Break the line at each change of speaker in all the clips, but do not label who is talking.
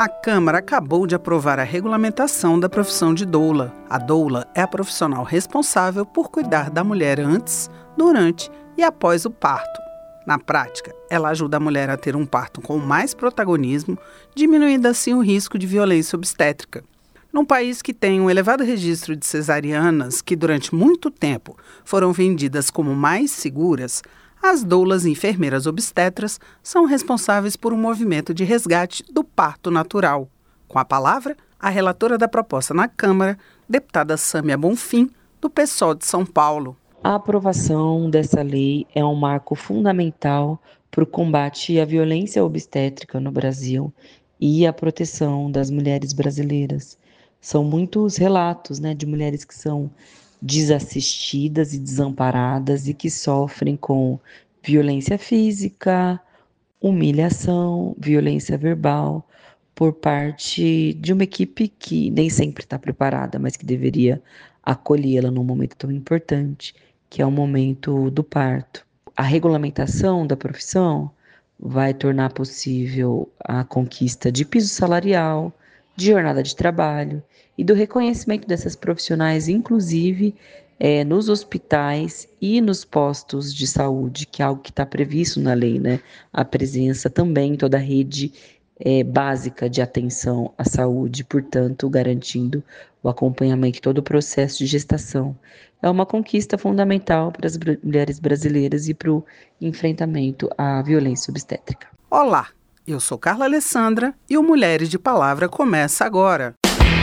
A Câmara acabou de aprovar a regulamentação da profissão de doula. A doula é a profissional responsável por cuidar da mulher antes, durante e após o parto. Na prática, ela ajuda a mulher a ter um parto com mais protagonismo, diminuindo assim o risco de violência obstétrica. Num país que tem um elevado registro de cesarianas, que durante muito tempo foram vendidas como mais seguras, as doulas e enfermeiras obstetras são responsáveis por um movimento de resgate do parto natural. Com a palavra, a relatora da proposta na Câmara, deputada Sâmia Bonfim, do PSOL de São Paulo.
A aprovação dessa lei é um marco fundamental para o combate à violência obstétrica no Brasil e a proteção das mulheres brasileiras. São muitos relatos, de mulheres que são desassistidas e desamparadas e que sofrem com violência física, humilhação, violência verbal por parte de uma equipe que nem sempre está preparada, mas que deveria acolhê-la num momento tão importante, que é o momento do parto. A regulamentação da profissão vai tornar possível a conquista de piso salarial, de jornada de trabalho e do reconhecimento dessas profissionais, inclusive nos hospitais e nos postos de saúde, que é algo que está previsto na lei, A presença também em toda a rede básica de atenção à saúde, portanto, garantindo o acompanhamento de todo o processo de gestação. É uma conquista fundamental para as mulheres brasileiras e para o enfrentamento à violência obstétrica.
Olá, eu sou Carla Alessandra e o Mulheres de Palavra começa agora.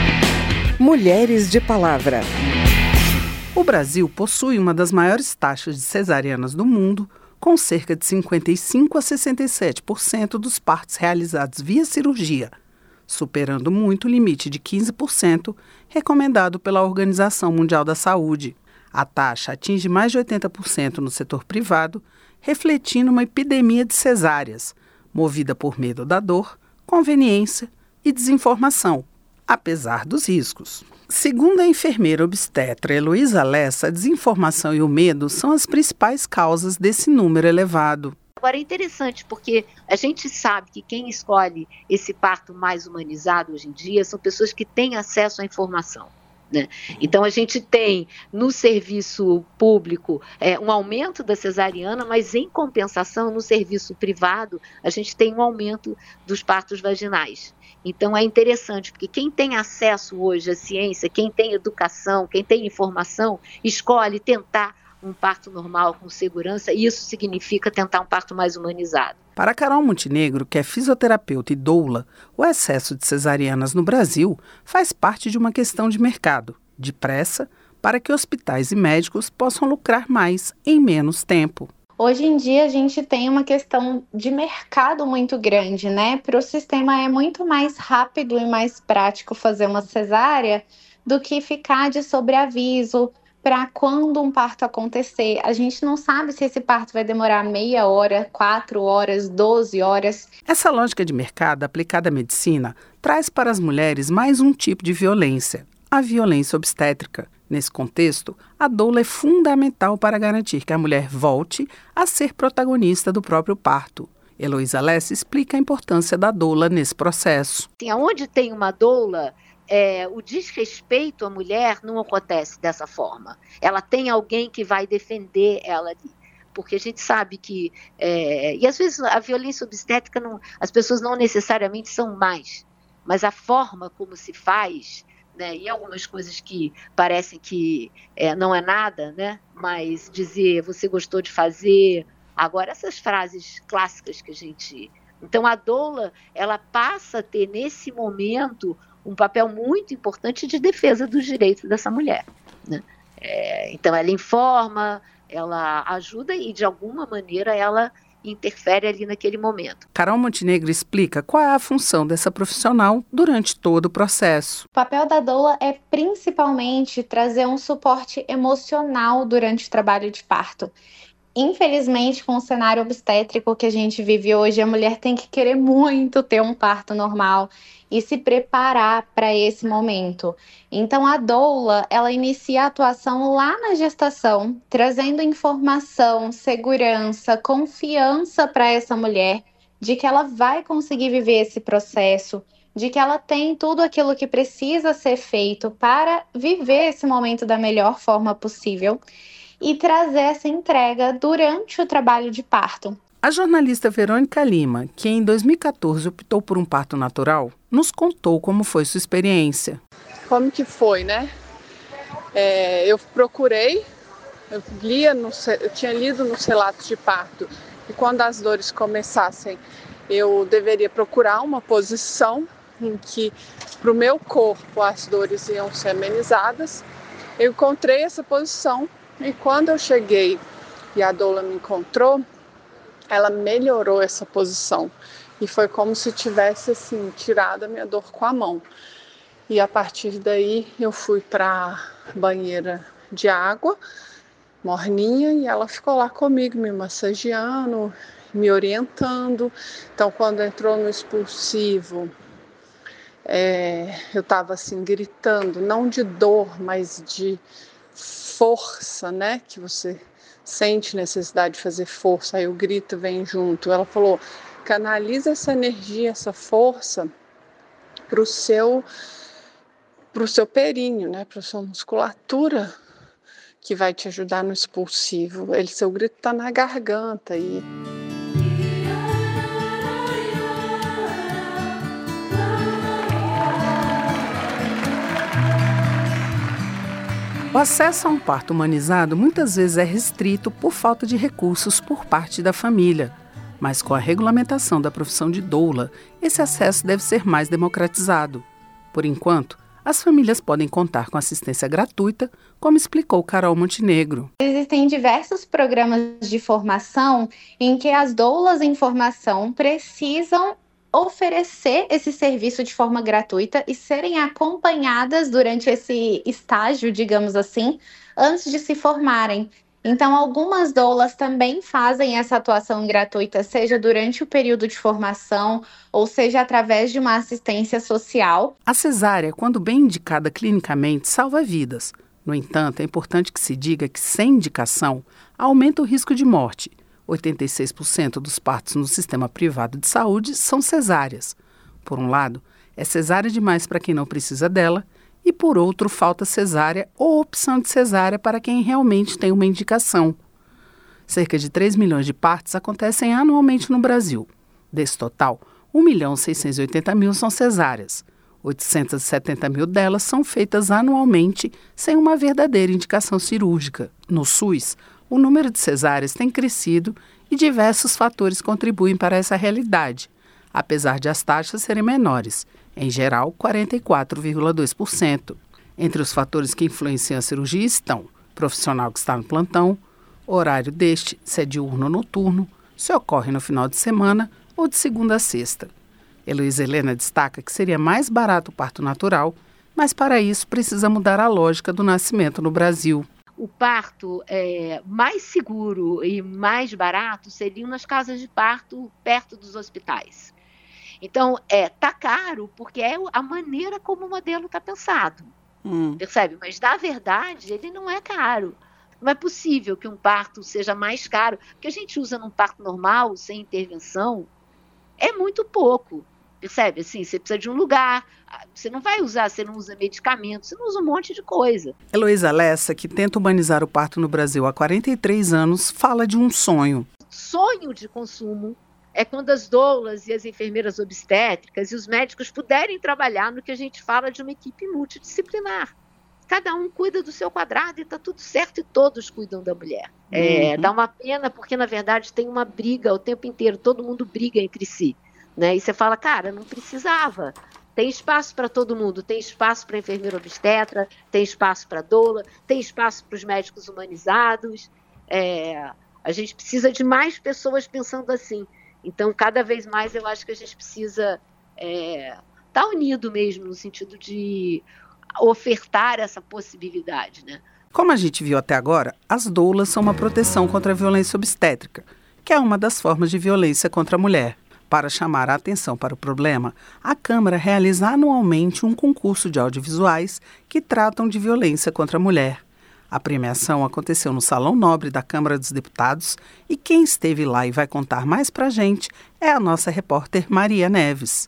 Mulheres de Palavra.
O Brasil possui uma das maiores taxas de cesarianas do mundo, com cerca de 55% a 67% dos partos realizados via cirurgia, superando muito o limite de 15% recomendado pela Organização Mundial da Saúde. A taxa atinge mais de 80% no setor privado, refletindo uma epidemia de cesáreas, movida por medo da dor, conveniência e desinformação, apesar dos riscos. Segundo a enfermeira obstetra Heloísa Lessa, a desinformação e o medo são as principais causas desse número elevado.
Agora é interessante porque a gente sabe que quem escolhe esse parto mais humanizado hoje em dia são pessoas que têm acesso à informação. Então a gente tem no serviço público um aumento da cesariana, mas em compensação no serviço privado a gente tem um aumento dos partos vaginais. Então é interessante porque quem tem acesso hoje à ciência, quem tem educação, quem tem informação, escolhe tentar um parto normal com segurança, e isso significa tentar um parto mais humanizado.
Para Carol Montenegro, que é fisioterapeuta e doula, o excesso de cesarianas no Brasil faz parte de uma questão de mercado, de pressa, para que hospitais e médicos possam lucrar mais em menos tempo.
Hoje em dia a gente tem uma questão de mercado muito grande, Para o sistema é muito mais rápido e mais prático fazer uma cesárea do que ficar de sobreaviso para quando um parto acontecer. A gente não sabe se esse parto vai demorar meia hora, 4 horas, 12 horas.
Essa lógica de mercado aplicada à medicina traz para as mulheres mais um tipo de violência, a violência obstétrica. Nesse contexto, a doula é fundamental para garantir que a mulher volte a ser protagonista do próprio parto. Heloísa Lessa explica a importância da doula nesse processo.
Onde tem uma doula, o desrespeito à mulher não acontece dessa forma. Ela tem alguém que vai defender ela ali. Porque a gente sabe que... e às vezes a violência obstétrica, as pessoas não necessariamente são más, mas a forma como se faz... E algumas coisas que parecem que não é nada, mas dizer você gostou de fazer, agora essas frases clássicas que a gente... Então a doula, ela passa a ter nesse momento um papel muito importante de defesa dos direitos dessa mulher. Então ela informa, ela ajuda e de alguma maneira ela interfere ali naquele momento.
Carol Montenegro explica qual é a função dessa profissional durante todo o processo.
O papel da doula é principalmente trazer um suporte emocional durante o trabalho de parto. Infelizmente, com o cenário obstétrico que a gente vive hoje, a mulher tem que querer muito ter um parto normal e se preparar para esse momento. Então, a doula, ela inicia a atuação lá na gestação, trazendo informação, segurança, confiança para essa mulher de que ela vai conseguir viver esse processo, de que ela tem tudo aquilo que precisa ser feito para viver esse momento da melhor forma possível e trazer essa entrega durante o trabalho de parto.
A jornalista Verônica Lima, que em 2014 optou por um parto natural, nos contou como foi sua experiência.
Como que foi, né? Eu procurei, eu tinha lido nos relatos de parto que quando as dores começassem, eu deveria procurar uma posição em que para o meu corpo as dores iam ser amenizadas. Eu encontrei essa posição e quando eu cheguei e a doula me encontrou, ela melhorou essa posição e foi como se tivesse assim, tirado a minha dor com a mão. E a partir daí eu fui para a banheira de água, morninha, e ela ficou lá comigo, me massageando, me orientando. Então, quando entrou no expulsivo, eu estava assim, gritando, não de dor, mas de força, né? Que você sente necessidade de fazer força, aí o grito vem junto. Ela falou, canaliza essa energia, essa força para o seu períneo, né? Para a sua musculatura, que vai te ajudar no expulsivo. Seu grito está na garganta e...
O acesso a um parto humanizado muitas vezes é restrito por falta de recursos por parte da família. Mas com a regulamentação da profissão de doula, esse acesso deve ser mais democratizado. Por enquanto, as famílias podem contar com assistência gratuita, como explicou Carol Montenegro.
Existem diversos programas de formação em que as doulas em formação precisam oferecer esse serviço de forma gratuita e serem acompanhadas durante esse estágio, digamos assim, antes de se formarem. Então, algumas doulas também fazem essa atuação gratuita, seja durante o período de formação ou seja através de uma assistência social.
A cesárea, quando bem indicada clinicamente, salva vidas. No entanto, é importante que se diga que, sem indicação, aumenta o risco de morte. 86% dos partos no sistema privado de saúde são cesáreas. Por um lado, é cesárea demais para quem não precisa dela, e por outro, falta cesárea ou opção de cesárea para quem realmente tem uma indicação. Cerca de 3 milhões de partos acontecem anualmente no Brasil. Desse total, 1.680.000 são cesáreas. 870.000 delas são feitas anualmente sem uma verdadeira indicação cirúrgica. No SUS, o número de cesáreas tem crescido e diversos fatores contribuem para essa realidade, apesar de as taxas serem menores, em geral 44,2%. Entre os fatores que influenciam a cirurgia estão profissional que está no plantão, horário deste, se é diurno ou noturno, se ocorre no final de semana ou de segunda a sexta. Heloísa Helena destaca que seria mais barato o parto natural, mas para isso precisa mudar a lógica do nascimento no Brasil.
O parto mais seguro e mais barato seriam nas casas de parto perto dos hospitais. Então, tá caro porque é a maneira como o modelo está pensado, percebe? Mas, na verdade, ele não é caro. Não é possível que um parto seja mais caro, porque a gente usa num parto normal, sem intervenção, é muito pouco. Percebe? Assim, você precisa de um lugar, você não vai usar, você não usa medicamento, você não usa um monte de coisa.
Heloísa Lessa, que tenta humanizar o parto no Brasil há 43 anos, fala de um sonho.
Sonho de consumo é quando as doulas e as enfermeiras obstétricas e os médicos puderem trabalhar no que a gente fala de uma equipe multidisciplinar. Cada um cuida do seu quadrado e está tudo certo e todos cuidam da mulher. Dá uma pena porque, na verdade, tem uma briga o tempo inteiro, todo mundo briga entre si. Né? E você fala, cara, não precisava. Tem espaço para todo mundo, tem espaço para a enfermeira obstetra, tem espaço para a doula, tem espaço para os médicos humanizados. A gente precisa de mais pessoas pensando assim. Então, cada vez mais eu acho que a gente precisa estar unido mesmo, no sentido de ofertar essa possibilidade, né?
Como a gente viu até agora, as doulas são uma proteção contra a violência obstétrica, que é uma das formas de violência contra a mulher. Para chamar a atenção para o problema, a Câmara realiza anualmente um concurso de audiovisuais que tratam de violência contra a mulher. A premiação aconteceu no Salão Nobre da Câmara dos Deputados e quem esteve lá e vai contar mais pra gente é a nossa repórter Maria Neves.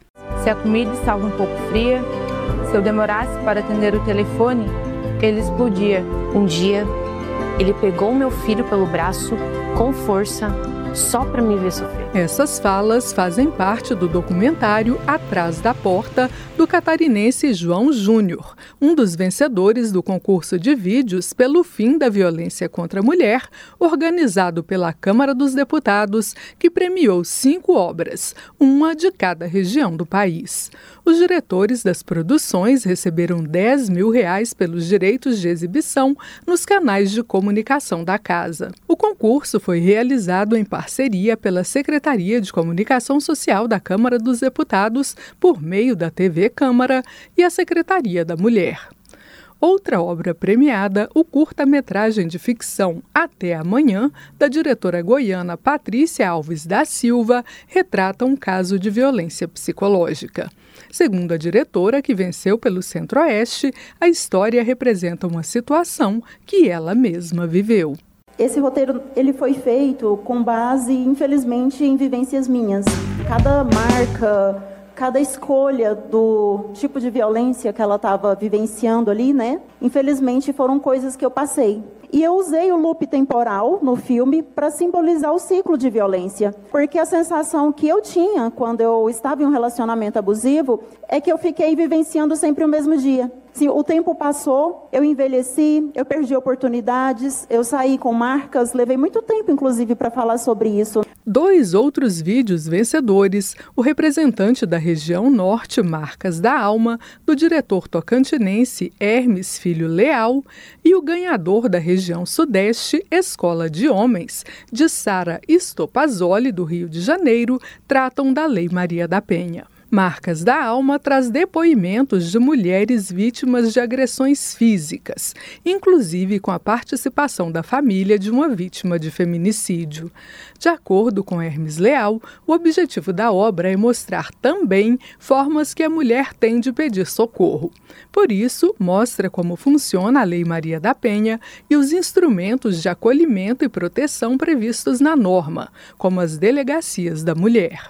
Se a comida estava um pouco fria, se eu demorasse para atender o telefone, ele explodia.
Um dia, ele pegou meu filho pelo braço, com força, só para me ver sofrer.
Essas falas fazem parte do documentário Atrás da Porta, do catarinense João Júnior, um dos vencedores do concurso de vídeos pelo fim da violência contra a mulher, organizado pela Câmara dos Deputados, que premiou 5 obras, uma de cada região do país. Os diretores das produções receberam R$10 mil pelos direitos de exibição nos canais de comunicação da casa. O concurso foi realizado em parceria pela Secretaria de Comunicação Social da Câmara dos Deputados, por meio da TV Câmara, e a Secretaria da Mulher. Outra obra premiada, o curta-metragem de ficção Até Amanhã, da diretora goiana Patrícia Alves da Silva, retrata um caso de violência psicológica. Segundo a diretora, que venceu pelo Centro-Oeste, a história representa uma situação que ela mesma viveu.
Esse roteiro ele foi feito com base, infelizmente, em vivências minhas. Cada marca, cada escolha do tipo de violência que ela estava vivenciando ali, né? Infelizmente, foram coisas que eu passei. E eu usei o loop temporal no filme para simbolizar o ciclo de violência. Porque a sensação que eu tinha quando eu estava em um relacionamento abusivo é que eu fiquei vivenciando sempre o mesmo dia. Sim, o tempo passou, eu envelheci, eu perdi oportunidades, eu saí com marcas, levei muito tempo, inclusive, para falar sobre isso.
2 outros vídeos vencedores, o representante da região norte, Marcas da Alma, do diretor tocantinense Hermes Filho Leal, e o ganhador da região sudeste, Escola de Homens, de Sara Stopazoli, do Rio de Janeiro, tratam da Lei Maria da Penha. Marcas da Alma traz depoimentos de mulheres vítimas de agressões físicas, inclusive com a participação da família de uma vítima de feminicídio. De acordo com Hermes Leal, o objetivo da obra é mostrar também formas que a mulher tem de pedir socorro. Por isso, mostra como funciona a Lei Maria da Penha e os instrumentos de acolhimento e proteção previstos na norma, como as delegacias da mulher.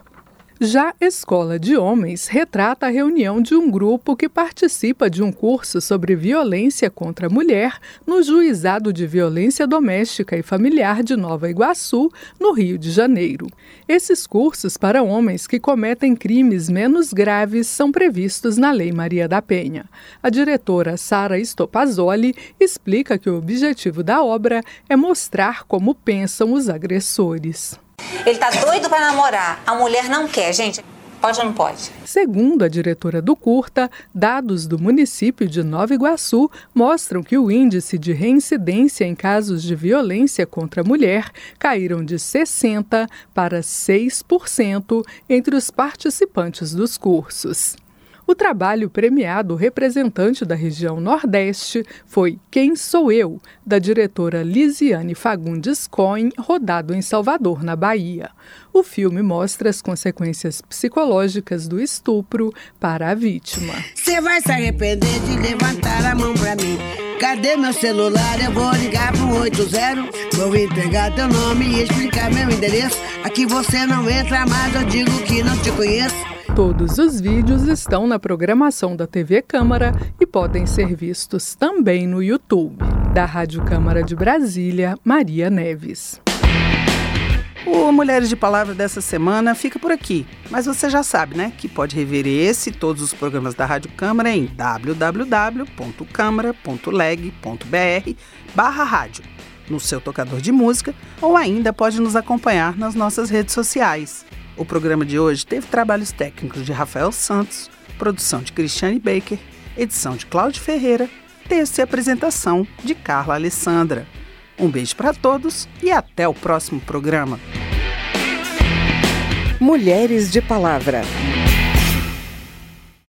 Já Escola de Homens retrata a reunião de um grupo que participa de um curso sobre violência contra a mulher no Juizado de Violência Doméstica e Familiar de Nova Iguaçu, no Rio de Janeiro. Esses cursos para homens que cometem crimes menos graves são previstos na Lei Maria da Penha. A diretora Sara Stopazoli explica que o objetivo da obra é mostrar como pensam os agressores.
Ele tá doido para namorar, a mulher não quer, gente. Pode ou não pode?
Segundo a diretora do curta, dados do município de Nova Iguaçu mostram que o índice de reincidência em casos de violência contra a mulher caíram de 60% para 6% entre os participantes dos cursos. O trabalho premiado representante da região Nordeste foi Quem Sou Eu, da diretora Lisiane Fagundes Cohen, rodado em Salvador, na Bahia. O filme mostra as consequências psicológicas do estupro para a vítima.
Você vai se arrepender de levantar a mão pra mim. Cadê meu celular? Eu vou ligar pro 80. Vou entregar teu nome e explicar meu endereço. Aqui você não entra, mas eu digo que não te conheço.
Todos os vídeos estão na programação da TV Câmara e podem ser vistos também no YouTube. Da Rádio Câmara de Brasília, Maria Neves.
O Mulheres de Palavra dessa semana fica por aqui, mas você já sabe, né, que pode rever esse e todos os programas da Rádio Câmara em www.câmara.leg.br/rádio, no seu tocador de música, ou ainda pode nos acompanhar nas nossas redes sociais. O programa de hoje teve trabalhos técnicos de Rafael Santos, produção de Cristiane Baker, edição de Cláudio Ferreira, texto e apresentação de Carla Alessandra. Um beijo para todos e até o próximo programa.
Mulheres de Palavra.